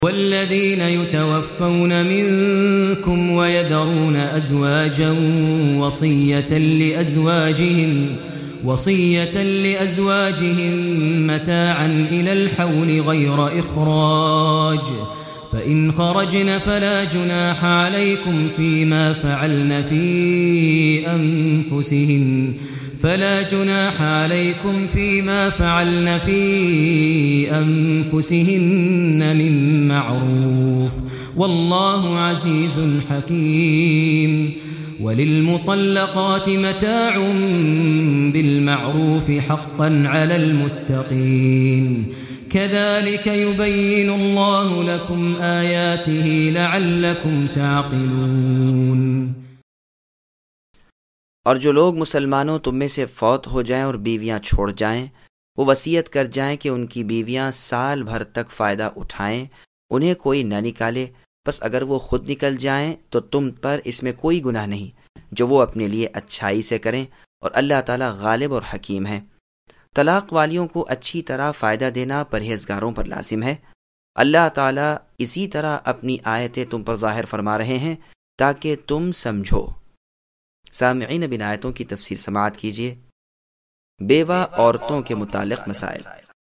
والذين يتوفون منكم ويذرون أزواجا وصية لأزواجهم متاعا إلى الحول غير إخراج فإن خرجن فلا جناح عليكم فيما فعلن في أنفسهن من معروف والله عزيز حكيم وللمطلقات متاع بالمعروف حقا على المتقين كذلك يبين الله لكم آياته لعلكم تعقلون۔ اور جو لوگ مسلمانوں تم میں سے فوت ہو جائیں اور بیویاں چھوڑ جائیں، وہ وصیت کر جائیں کہ ان کی بیویاں سال بھر تک فائدہ اٹھائیں، انہیں کوئی نہ نکالے، بس اگر وہ خود نکل جائیں تو تم پر اس میں کوئی گناہ نہیں، جو وہ اپنے لیے اچھائی سے کریں، اور اللہ تعالیٰ غالب اور حکیم ہے۔ طلاق والیوں کو اچھی طرح فائدہ دینا پرہیزگاروں پر لازم ہے۔ اللہ تعالیٰ اسی طرح اپنی آیتیں تم پر ظاہر فرما رہے ہیں تاکہ تم سمجھو۔ سامعین، اب ان آیتوں کی تفسیر سماعت کیجیے۔ بیوہ عورتوں کے متعلق مسائل۔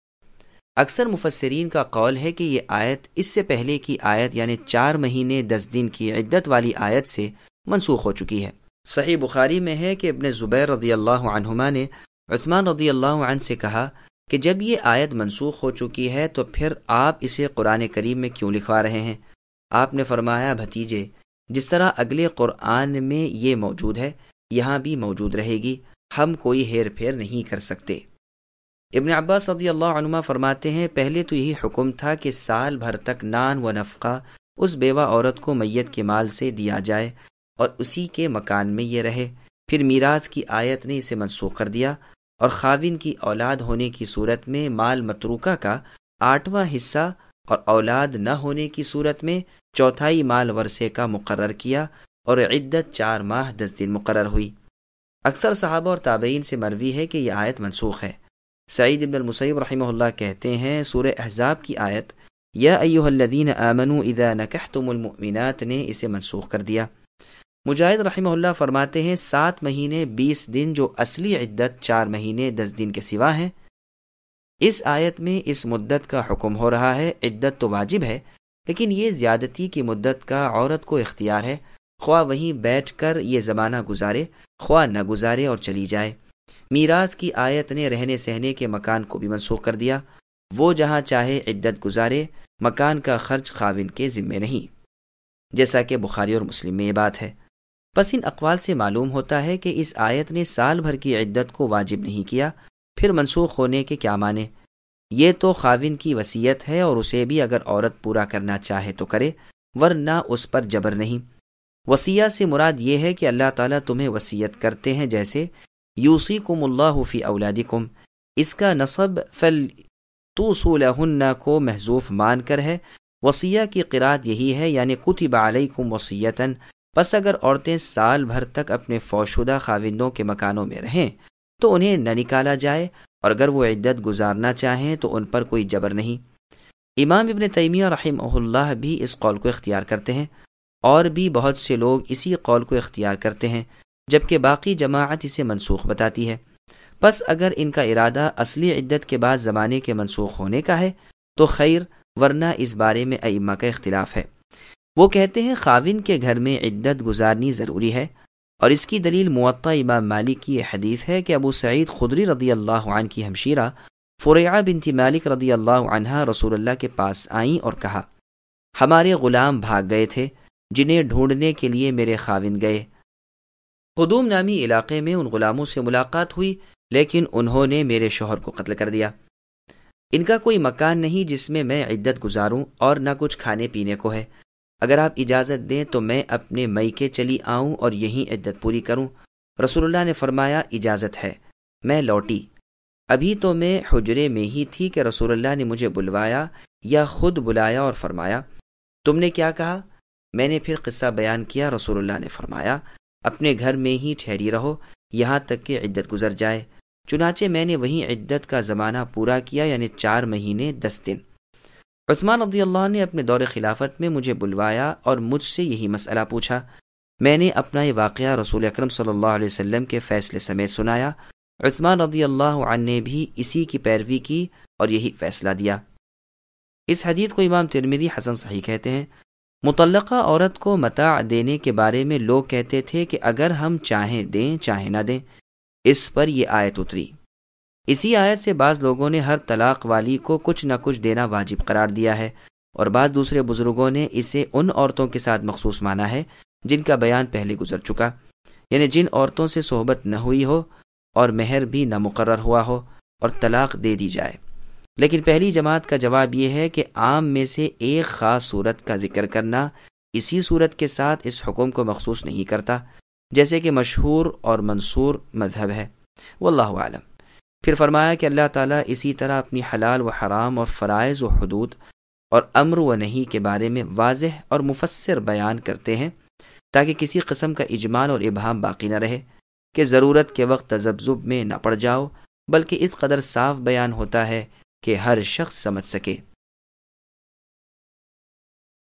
اکثر مفسرین کا قول ہے کہ یہ آیت اس سے پہلے کی آیت یعنی 4 مہینے 10 دن کی عدت والی آیت سے منسوخ ہو چکی ہے۔ صحیح بخاری میں ہے کہ ابن زبیر رضی اللہ عنہما نے عثمان رضی اللہ عنہ سے کہا کہ جب یہ آیت منسوخ ہو چکی ہے تو پھر آپ اسے قرآن کریم میں کیوں لکھوا رہے ہیں؟ آپ نے فرمایا، بھتیجے، جس طرح اگلے قرآن میں یہ موجود ہے یہاں بھی موجود رہے گی، ہم کوئی ہیر پھیر نہیں کر سکتے۔ ابن عباس رضی اللہ عنہما فرماتے ہیں، پہلے تو یہی حکم تھا کہ سال بھر تک نان و نفقہ اس بیوہ عورت کو میت کے مال سے دیا جائے اور اسی کے مکان میں یہ رہے۔ پھر میراث کی آیت نے اسے منسوخ کر دیا اور خاوند کی اولاد ہونے کی صورت میں مال متروکہ کا 8واں حصہ اور اولاد نہ ہونے کی صورت میں 1/4 مال ورثے کا مقرر کیا اور عدت 4 ماہ 10 دن مقرر ہوئی۔ اکثر صحابہ اور تابعین سے مروی ہے کہ یہ آیت منسوخ ہے۔ سعید بن المسیب رحمہ اللہ کہتے ہیں، سورہ احزاب کی آیت یا ایھا الذین آمنوا اذا نکحتم المؤمنات نے اسے منسوخ کر دیا۔ مجاہد رحمہ اللہ فرماتے ہیں 7 مہینے 20 دن جو اصلی عدت 4 مہینے 10 دن کے سوا ہیں، اس آیت میں اس مدت کا حکم ہو رہا ہے۔ عدت تو واجب ہے لیکن یہ زیادتی کی مدت کا عورت کو اختیار ہے، خواہ وہیں بیٹھ کر یہ زمانہ گزارے خواہ نہ گزارے اور چلی جائے۔ میراث کی آیت نے رہنے سہنے کے مکان کو بھی منسوخ کر دیا، وہ جہاں چاہے عدت گزارے، مکان کا خرچ خاوند کے ذمے نہیں، جیسا کہ بخاری اور مسلم میں یہ بات ہے۔ پس ان اقوال سے معلوم ہوتا ہے کہ اس آیت نے سال بھر کی عدت کو واجب نہیں کیا، پھر منسوخ ہونے کے کیا معنی؟ یہ تو خاوند کی وصیت ہے اور اسے بھی اگر عورت پورا کرنا چاہے تو کرے، ورنہ اس پر جبر نہیں۔ وصیہ سے مراد یہ ہے کہ اللہ تعالیٰ تمہیں وصیت کرتے ہیں، جیسے یوصیکم اللہ فی اولادکم، اس کا نصب فلتوصوا لہن کو محذوف مان کر ہے۔ وصیہ کی قرات یہی ہے، یعنی کتب علیکم وصیتاً۔ پس اگر عورتیں سال بھر تک اپنے فوت شدہ خاوندوں کے مکانوں میں رہیں تو انہیں نہ نکالا جائے، اور اگر وہ عدت گزارنا چاہیں تو ان پر کوئی جبر نہیں۔ امام ابن تیمیہ رحمہ اللہ بھی اس قول کو اختیار کرتے ہیں، اور بھی بہت سے لوگ اسی قول کو اختیار کرتے ہیں، جبکہ باقی جماعت اسے منسوخ بتاتی ہے۔ پس اگر ان کا ارادہ اصلی عدت کے بعد زمانے کے منسوخ ہونے کا ہے تو خیر، ورنہ اس بارے میں ائمہ کا اختلاف ہے۔ وہ کہتے ہیں خاوند کے گھر میں عدت گزارنی ضروری ہے، اور اس کی دلیل موطا امام مالک کی یہ حدیث ہے کہ ابو سعید خدری رضی اللہ عنہ کی ہمشیرہ فریعہ بنت مالک رضی اللہ عنہا رسول اللہ کے پاس آئیں اور کہا، ہمارے غلام بھاگ گئے تھے جنہیں ڈھونڈنے کے لیے میرے خاوند گئے۔ قدوم نامی علاقے میں ان غلاموں سے ملاقات ہوئی، لیکن انہوں نے میرے شوہر کو قتل کر دیا۔ ان کا کوئی مکان نہیں جس میں میں عدت گزاروں، اور نہ کچھ کھانے پینے کو ہے۔ اگر آپ اجازت دیں تو میں اپنے میکے چلی آؤں اور یہیں عدت پوری کروں۔ رسول اللہ نے فرمایا، اجازت ہے۔ میں لوٹی، ابھی تو میں حجرے میں ہی تھی کہ رسول اللہ نے مجھے بلوایا یا خود بلایا اور فرمایا، تم نے کیا کہا؟ میں نے پھر قصہ بیان کیا۔ رسول اللہ نے فرمایا، اپنے گھر میں ہی ٹھہری رہو یہاں تک کہ عدت گزر جائے۔ چنانچہ میں نے وہیں عدت کا زمانہ پورا کیا، یعنی 4 مہینے 10 دن۔ عثمان رضی اللہ عنہ نے اپنے دور خلافت میں مجھے بلوایا اور مجھ سے یہی مسئلہ پوچھا۔ میں نے اپنا یہ واقعہ رسول اکرم صلی اللہ علیہ وسلم کے فیصلے سمیت سنایا۔ عثمان رضی اللہ عنہ نے بھی اسی کی پیروی کی اور یہی فیصلہ دیا۔ اس حدیث کو امام ترمذی حسن صحیح کہتے ہیں۔ مطلقہ عورت کو متاع دینے کے بارے میں لوگ کہتے تھے کہ اگر ہم چاہیں دیں چاہیں نہ دیں، اس پر یہ آیت اتری۔ اسی آیت سے بعض لوگوں نے ہر طلاق والی کو کچھ نہ کچھ دینا واجب قرار دیا ہے، اور بعض دوسرے بزرگوں نے اسے ان عورتوں کے ساتھ مخصوص مانا ہے جن کا بیان پہلے گزر چکا، یعنی جن عورتوں سے صحبت نہ ہوئی ہو اور مہر بھی نہ مقرر ہوا ہو اور طلاق دے دی جائے۔ لیکن پہلی جماعت کا جواب یہ ہے کہ عام میں سے ایک خاص صورت کا ذکر کرنا اسی صورت کے ساتھ اس حکم کو مخصوص نہیں کرتا، جیسے کہ مشہور اور منصور مذہب ہے۔ واللہ اعلم۔ پھر فرمایا کہ اللہ تعالیٰ اسی طرح اپنی حلال و حرام اور فرائض و حدود اور امر و نہی کے بارے میں واضح اور مفسر بیان کرتے ہیں تاکہ کسی قسم کا اجمال اور ابہام باقی نہ رہے کہ ضرورت کے وقت تذبذب میں نہ پڑ جاؤ، بلکہ اس قدر صاف بیان ہوتا ہے کہ ہر شخص سمجھ سکے۔